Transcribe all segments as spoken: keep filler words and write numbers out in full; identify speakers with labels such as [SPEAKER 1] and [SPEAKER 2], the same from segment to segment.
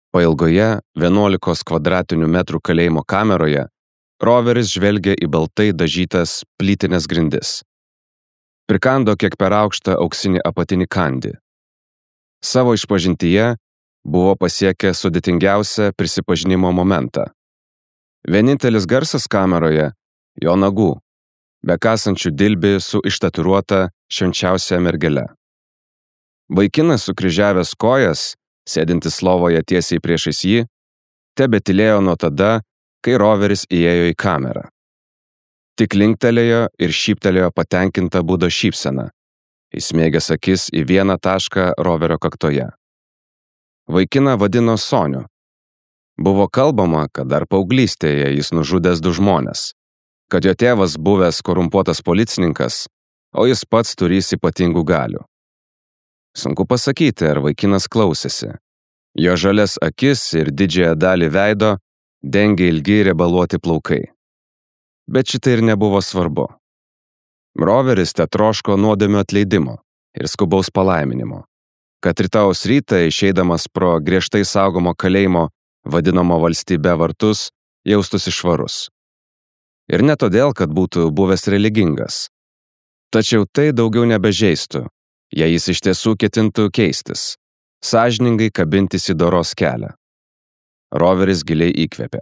[SPEAKER 1] Pailgoje vienuolikos kvadratinių metrų kalėjimo kameroje roveris žvelgė į baltai dažytas plytines grindis. Prikando kiek per aukštą auksinį apatinį kandį. Savo išpažintyje buvo pasiekę sudėtingiausią prisipažinimo momentą. Vienintelis garsas kameroje – jo nagų, bekasančių dilbį su ištatuiruota švenčiausia mergele. Vaikinas sukryžiavęs kojas, sėdintis lovoje tiesiai priešais jį, tebetylėjo nuo tada, kai roveris įėjo į kamerą. Tik linktelėjo ir šyptelėjo patenkinta būdo šypsena, įsmeigęs akis į vieną tašką roverio kaktoje. Vaikiną vadino Soniu. Buvo kalbama, kad dar paauglystėje jis nužudęs du žmones, kad jo tėvas buvęs korumpuotas policininkas, o jis pats turys ypatingų galių. Sunku pasakyti, ar vaikinas klausėsi. Jo žalias akis ir didžiąją dalį veido dengė ilgi riebaluoti plaukai. Bet šitai ir nebuvo svarbu. Roveris tetroško nuodėmių atleidimo ir skubaus palaiminimo, kad rytaus rytą išeidamas pro griežtai saugomo kalėjimo vadinamo valstybe vartus, jaustųsi švarus. Ir ne todėl, kad būtų buvęs religingas. Tačiau tai daugiau nebežeistų, jei jis iš tiesų ketintų keistis, sąžiningai kabintis į doros kelią. Roveris giliai įkvėpė.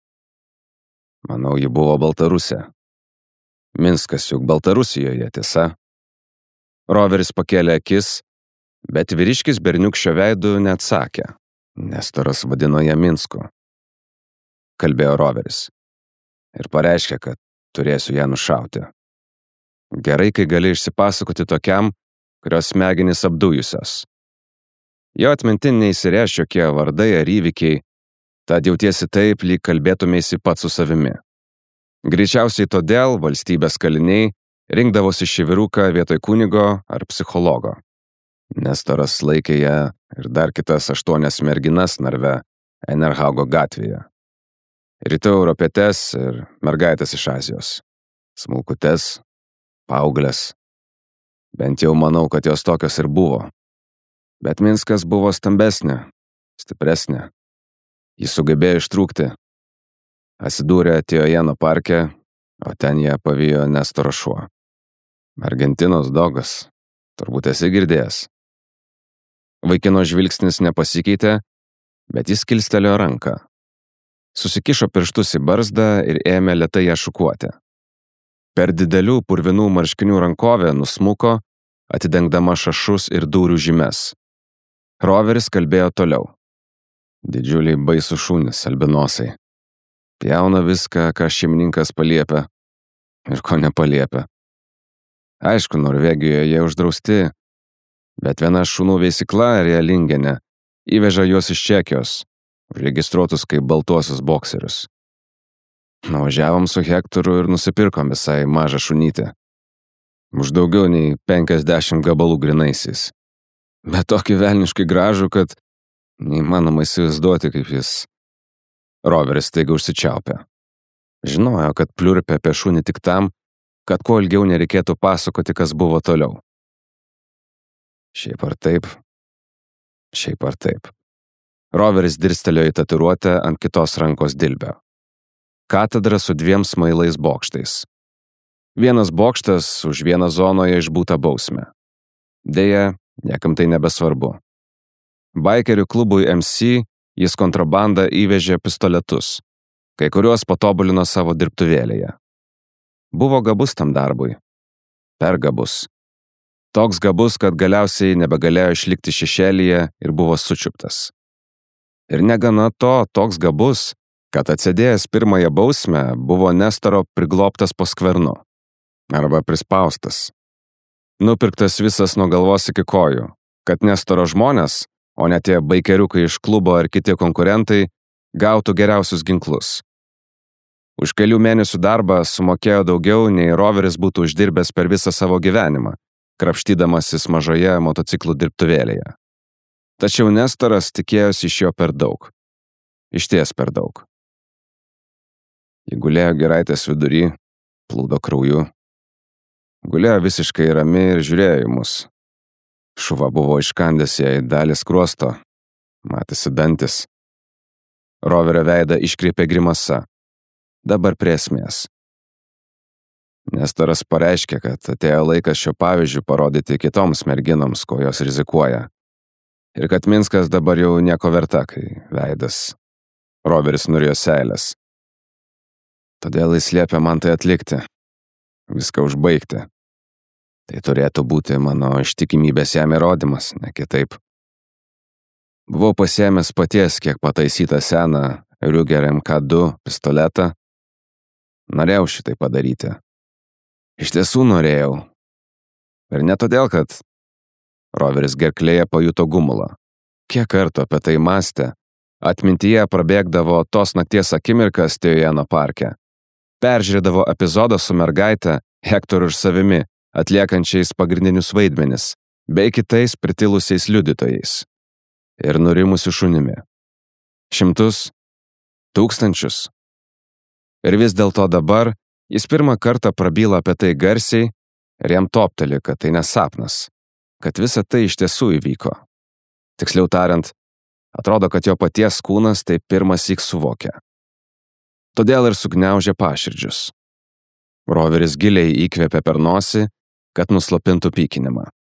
[SPEAKER 1] Manau, ji buvo Baltarusė. Minskas juk Baltarusijoje, tiesa. Roveris pakėlė akis, bet vyriškis berniukščio veidu neatsakė. Nestoras vadino ją Minsku. Kalbėjo roveris. Ir pareiškė, kad turėsiu ją nušauti. Gerai, kai gali išsipasakoti tokiam, kurios smegenys apdujusios. Jo atmintin neįsirėš jokie vardai ar įvykiai, tad jautiesi taip, lyg kalbėtumėsi pats su savimi. Greičiausiai todėl valstybės kaliniai rinkdavosi šį vyruką vietoj kunigo ar psichologo. Nestoras laikė ją ir dar kitas aštuonias merginas narve Enerhaugo gatvėje. Rytų europietes ir mergaitės iš Azijos. Smulkutes, paauglės. Bent jau manau, kad jos tokios ir buvo. Bet Minskas buvo stambesnė, stipresnė. Jis sugebėjo ištrūkti. Atsidūrė Tiojeno parke, o ten ją pavijo Nestoro šuo. Argentinos dogas. Turbūt esi girdėjęs. Vaikino žvilgsnis nepasikeitė, bet jis kilstelėjo ranką. Susikišo pirštus į barzdą ir ėmė lėtai ją šukuoti. Per didelių purvinų marškinių rankovę nusmuko, atidengdama šašus ir dūrių žymes. Roveris kalbėjo toliau. Didžiuliai baisų šunys, albinosai. Pjauna viską, ką šeimininkas paliepia ir ko nepaliepia. Aišku, Norvegijoje jie uždrausti, bet viena šunų veisykla Realingene įveža juos iš Čekijos, registruotus kaip baltuosius bokserius. Nuvažiavom su Hektoru ir nusipirkom visai mažą šunytę. Už daugiau nei penkiasdešimt gabalų grinaisiais. Bet tokį velniškai gražų, kad neįmanoma įsivaizduoti, kaip jis. Roveris staiga užsičiaupė. Žinojo, kad pliurpia apie šunį tik tam, kad kuo ilgiau nereikėtų pasakoti, kas buvo toliau. Šiaip ar taip, šiaip ar taip. Roveris dirstelėjo į tatuiruotę ant kitos rankos dilbio. Katedra su dviem smailais bokštais. Vienas bokštas už vieną zonoje išbūtą bausmę. Deja, niekam tai nebesvarbu. Baikerių klubui M C jis kontrabandą įvežė pistoletus, kai kuriuos patobulino savo dirbtuvėlėje. Buvo gabus tam darbui. Per gabus. Toks gabus, kad galiausiai nebegalėjo išlikti šešėlyje ir buvo sučiuptas. Ir negana to, toks gabus, kad atsėdėjęs pirmąją bausmę buvo Nestoro priglobtas po skvernu. Arba prispaustas. Nupirktas visas nuo galvos iki kojų, kad Nestoro žmonės, o ne tie baikeriukai iš klubo ar kiti konkurentai, gautų geriausius ginklus. Už kelių mėnesių darbą sumokėjo daugiau, nei roveris būtų uždirbęs per visą savo gyvenimą, krapštydamasis mažoje motociklų dirbtuvėlėje. Tačiau Nestoras tikėjosi iš jo per daug. Išties per daug. Ji gulėjo giraitės vidury, plūdo krauju. Gulėjo visiškai rami ir žiūrėjo į mus. Šuva buvo iškandęs jai dalį skruosto, matėsi dantis. Roverio veidą iškreipė grimasa. Dabar prie esmės. Nestoras pareiškė, kad atėjo laikas šio pavyzdžių parodyti kitoms merginoms, ko jos rizikuoja. Ir kad Minskas dabar jau nieko verta, kai veidas. Roveris nurijo seilės. Todėl jis liepė man tai atlikti. Viską užbaigti. Tai turėtų būti mano ištikimybės jam įrodymas, ne kitaip. Buvau pasiėmęs paties kiek pataisytą seną Ruger M K du pistoletą. Norėjau šitai padaryti. Iš tiesų norėjau. Ir ne todėl, kad Roveris gerklėje pajuto gumulą. Kiek kartų apie tai mąstė, atmintyje prabėgdavo tos nakties akimirkas Tėjano parke. Peržiūrėdavo epizodą su mergaite, Hektoru ir savimi, atliekančiais pagrindinius vaidmenis, bei kitais pritilusiais liudytojais. Ir nurimusiu šunimi. Šimtus, tūkstančius. Ir vis dėlto dabar jis pirmą kartą prabyla apie tai garsiai ir jam topteli, kad tai nesapnas, kad visa tai iš tiesų įvyko. Tiksliau tariant, atrodo, kad jo paties kūnas tai pirmąsyk suvokia. Todėl ir sugniaužė paširdžius. Roveris giliai įkvėpė per nosį, kad nuslopintų pykinimą.